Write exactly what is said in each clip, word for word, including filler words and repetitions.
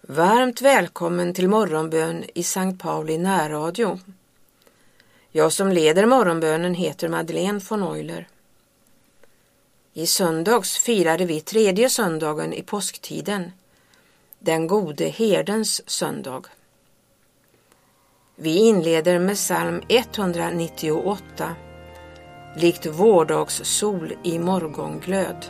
Varmt välkommen till morgonbön i Sankt Pauli närradio. Jag som leder morgonbönen heter Madeleine von Euler. I söndags firade vi tredje söndagen i påsktiden, den gode herdens söndag. Vi inleder med psalm etthundranittioåtta, likt vårdags sol i morgonglöd.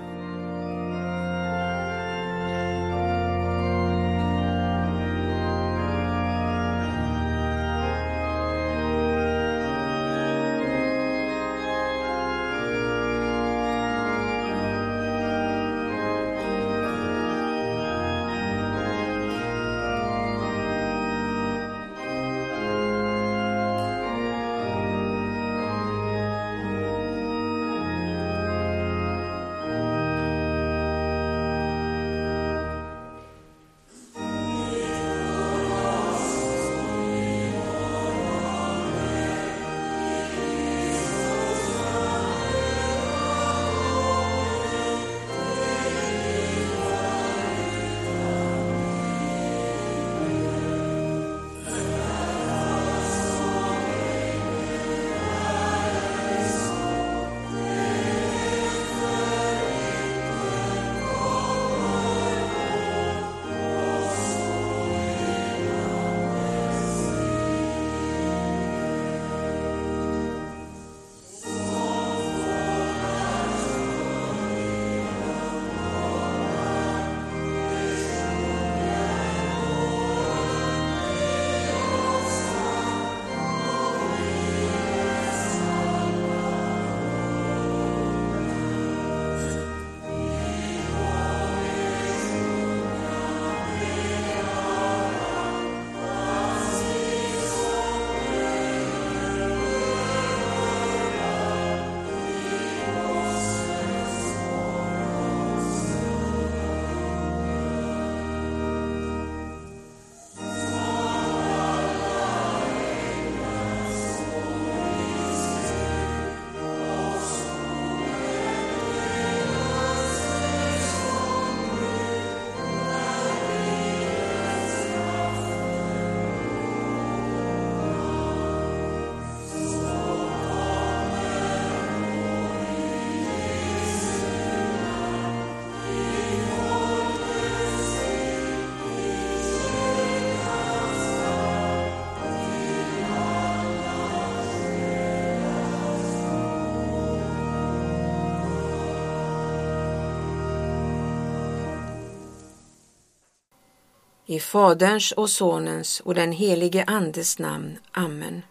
I Faderns och Sonens och den helige Andes namn. Amen.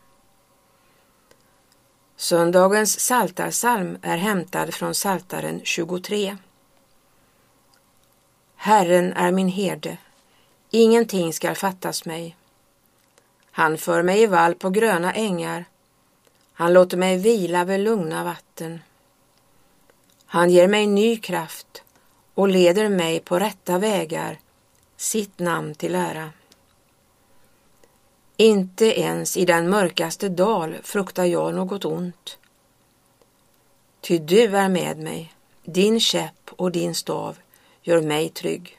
Söndagens psaltarpsalm är hämtad från Psaltaren tjugotre. Herren är min herde, ingenting skall fattas mig. Han för mig i vall på gröna ängar, han låter mig vila vid lugna vatten. Han ger mig ny kraft och leder mig på rätta vägar, sitt namn till ära. Inte ens i den mörkaste dal fruktar jag något ont. Ty du är med mig, din käpp och din stav gör mig trygg.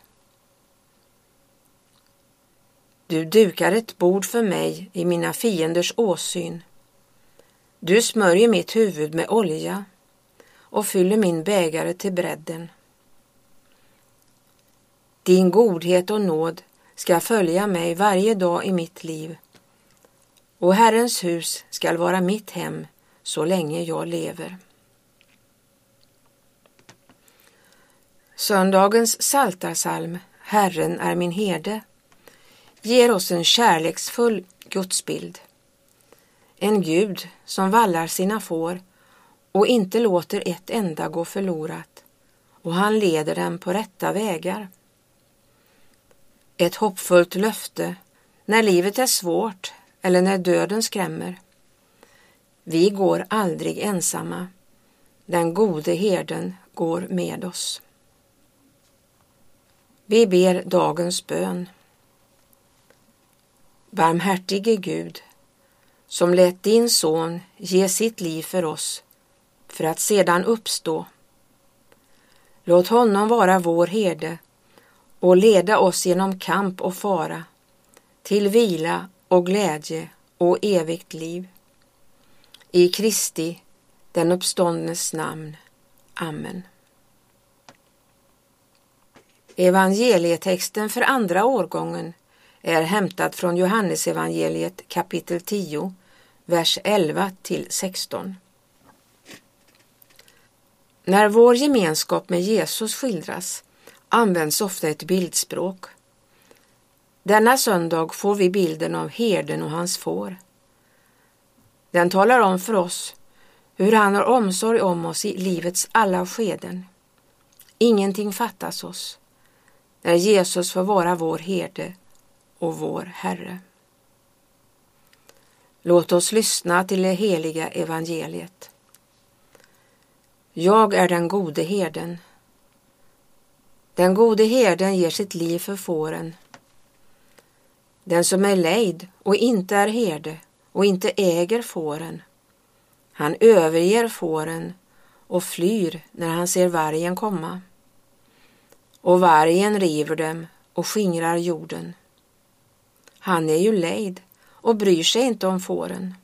Du dukar ett bord för mig i mina fienders åsyn. Du smörjer mitt huvud med olja och fyller min bägare till bredden. Din godhet och nåd ska följa mig varje dag i mitt liv, och Herrens hus skall vara mitt hem så länge jag lever. Söndagens psaltarpsalm, Herren är min herde, ger oss en kärleksfull gudsbild. En Gud som vallar sina får och inte låter ett enda gå förlorat, och han leder dem på rätta vägar. Ett hoppfullt löfte när livet är svårt eller när döden skrämmer. Vi går aldrig ensamma. Den gode herden går med oss. Vi ber dagens bön. Barmhärtige Gud, som lät din son ge sitt liv för oss, för att sedan uppstå. Låt honom vara vår herde och leda oss genom kamp och fara till vila och glädje och evigt liv. I Kristi, den uppståndnes namn. Amen. Evangelietexten för andra årgången är hämtad från Johannesevangeliet kapitel tio, vers elva till sexton. När vår gemenskap med Jesus skildras används ofta ett bildspråk. Denna söndag får vi bilden av herden och hans får. Den talar om för oss hur han har omsorg om oss i livets alla skeden. Ingenting fattas oss när Jesus får vara vår herde och vår Herre. Låt oss lyssna till det heliga evangeliet. Jag är den gode herden. Den gode herden ger sitt liv för fåren. Den som är lejd och inte är herde och inte äger fåren, han överger fåren och flyr när han ser vargen komma. Och vargen river dem och skingrar jorden. Han är ju lejd och bryr sig inte om fåren.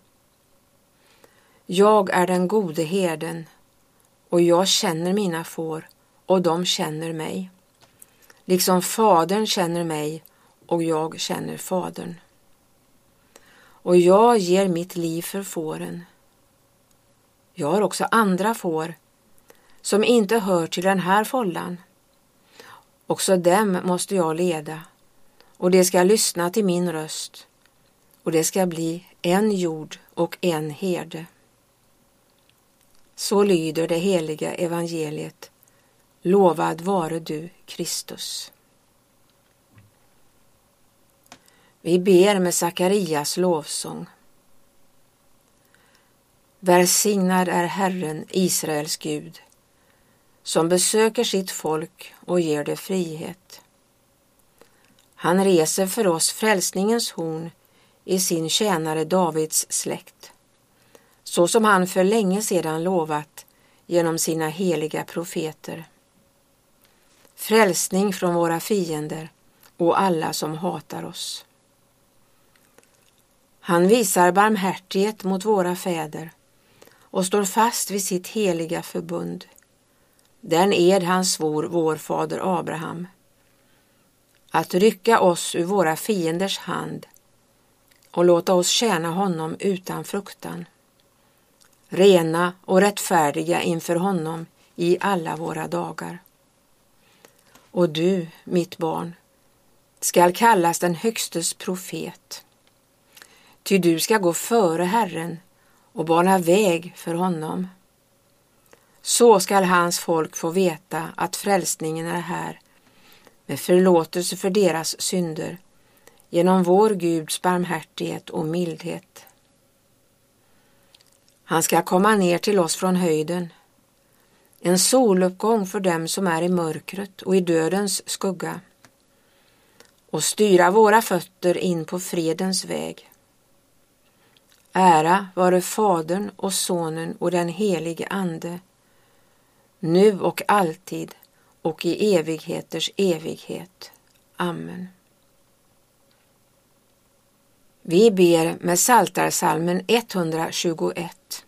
Jag är den gode herden och jag känner mina får och de känner mig. Liksom fadern känner mig och jag känner fadern. Och jag ger mitt liv för fåren. Jag har också andra får som inte hör till den här fållan. Också dem måste jag leda och det ska lyssna till min röst och det ska bli en jord och en herde. Så lyder det heliga evangeliet. Lovad vare du, Kristus. Vi ber med Sakarias lovsång. Välsignad är Herren, Israels Gud, som besöker sitt folk och ger det frihet. Han reser för oss frälsningens horn i sin tjänare Davids släkt, så som han för länge sedan lovat genom sina heliga profeter. Frälsning från våra fiender och alla som hatar oss. Han visar barmhärtighet mot våra fäder och står fast vid sitt heliga förbund. Den ed han svor vår fader Abraham, att rycka oss ur våra fienders hand och låta oss tjäna honom utan fruktan, rena och rättfärdiga inför honom i alla våra dagar. Och du, mitt barn, skall kallas den högstes profet, ty du ska gå före Herren och bana väg för honom. Så skall hans folk få veta att frälsningen är här, med förlåtelse för deras synder, genom vår Guds barmhärtighet och mildhet. Han ska komma ner till oss från höjden, en soluppgång för dem som är i mörkret och i dödens skugga, och styra våra fötter in på fredens väg. Ära vare Fadern och Sonen och den helige Ande, nu och alltid och i evigheters evighet. Amen. Vi ber med Psaltarpsalmen etthundratjugoett.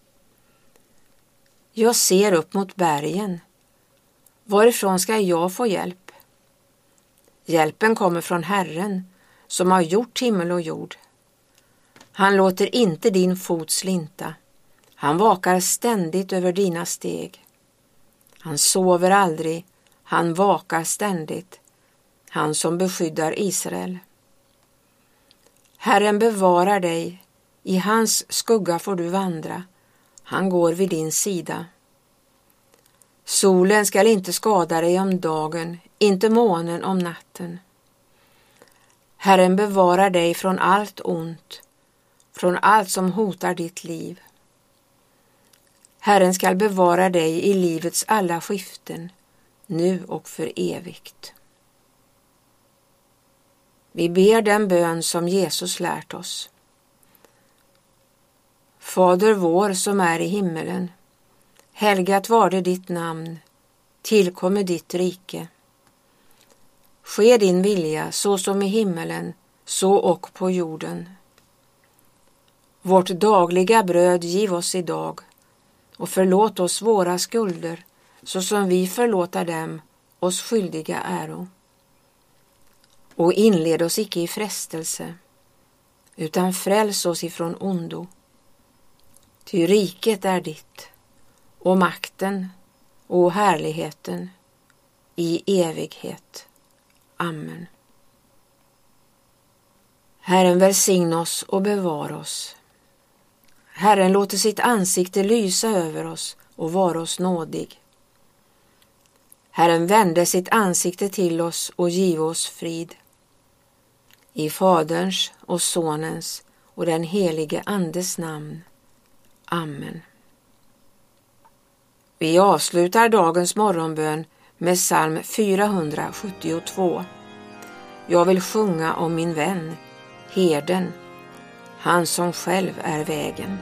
Jag ser upp mot bergen. Varifrån ska jag få hjälp? Hjälpen kommer från Herren, som har gjort himmel och jord. Han låter inte din fot slinta. Han vakar ständigt över dina steg. Han sover aldrig, han vakar ständigt. Han som beskyddar Israel. Herren bevarar dig, i hans skugga får du vandra. Han går vid din sida. Solen skall inte skada dig om dagen, inte månen om natten. Herren bevarar dig från allt ont, från allt som hotar ditt liv. Herren skall bevara dig i livets alla skiften, nu och för evigt. Vi ber den bön som Jesus lärt oss. Fader vår som är i himmelen, helgat varde ditt namn, tillkommer ditt rike. Ske din vilja så som i himmelen, så och på jorden. Vårt dagliga bröd giv oss idag och förlåt oss våra skulder så som vi förlåta dem oss skyldiga äro. Och inled oss icke i frestelse, utan fräls oss ifrån ondo. Ty riket är ditt, och makten och härligheten i evighet. Amen. Herren välsigna oss och bevara oss. Herren låter sitt ansikte lysa över oss och vara oss nådig. Herren vände sitt ansikte till oss och giv oss frid. I Faderns och Sonens och den helige Andes namn. Amen. Vi avslutar dagens morgonbön med psalm fyrahundrasjuttiotvå. Jag vill sjunga om min vän, herden, han som själv är vägen.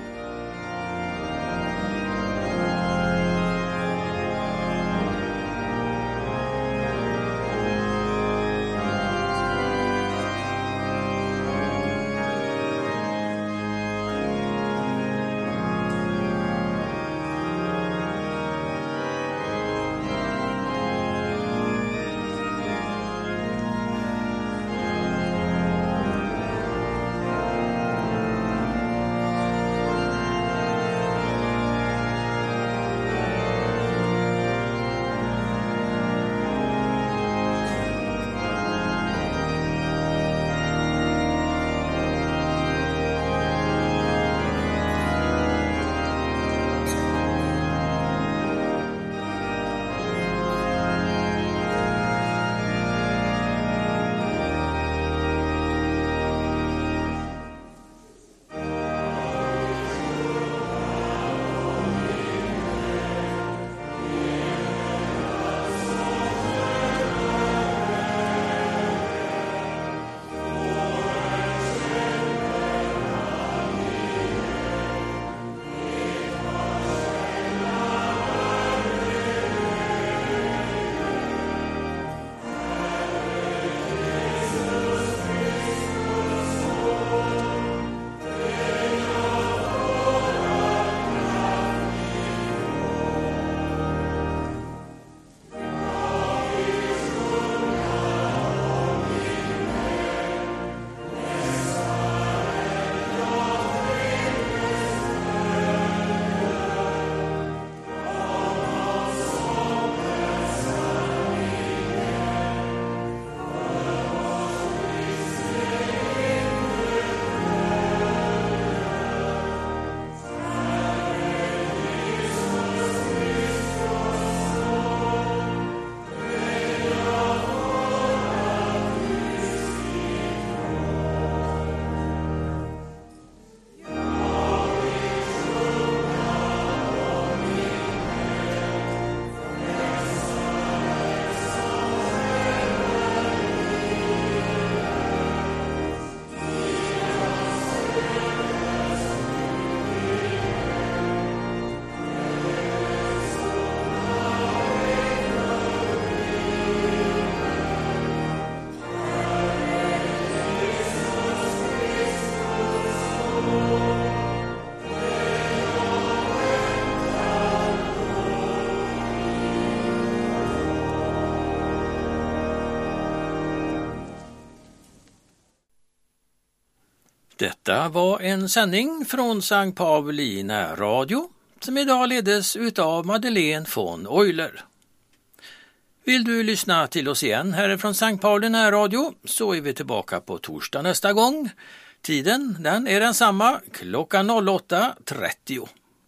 Detta var en sändning från Sankt Pauli närradio som idag ledes utav Madeleine von Euler. Vill du lyssna till oss igen härifrån Sankt Pauli närradio så är vi tillbaka på torsdag nästa gång. Tiden den är densamma, klockan åtta trettio.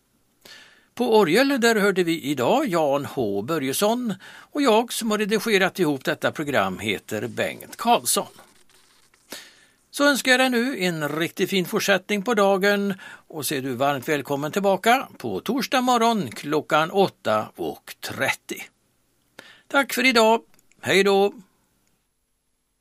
På orgel där hörde vi idag Jan H. Börjesson och jag som har redigerat ihop detta program heter Bengt Karlsson. Så önskar jag dig nu en riktigt fin fortsättning på dagen och så är du varmt välkommen tillbaka på torsdag morgon klockan åtta trettio. Tack för idag, hej då!